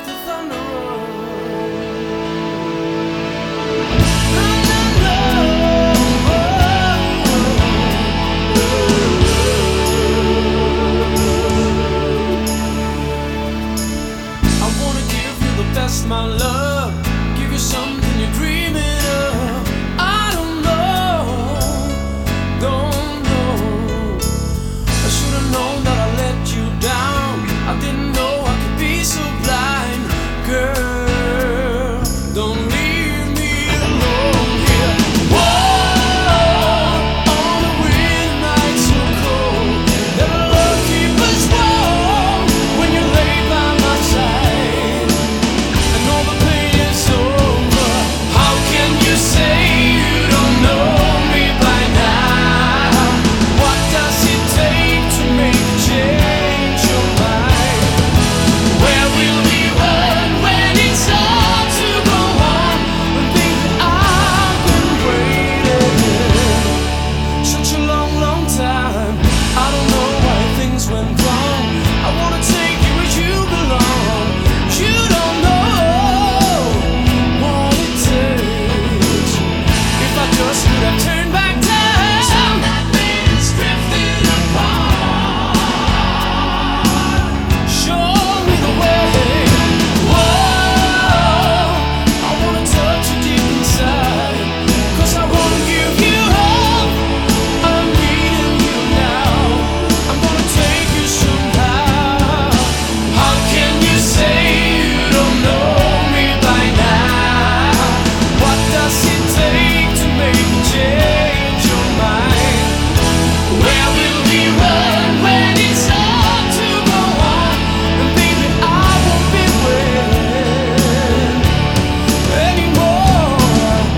the thunder roll. That's my love. Give you something you're dreaming of. I don't know. I should have known that I let you down. I didn't know I could be so blind. Girl, don't leave me alone here. Whoa, on a windy night so cold. Let love keep us warm when you lay by my side.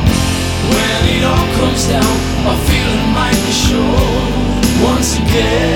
Down, a feeling might be sure once again.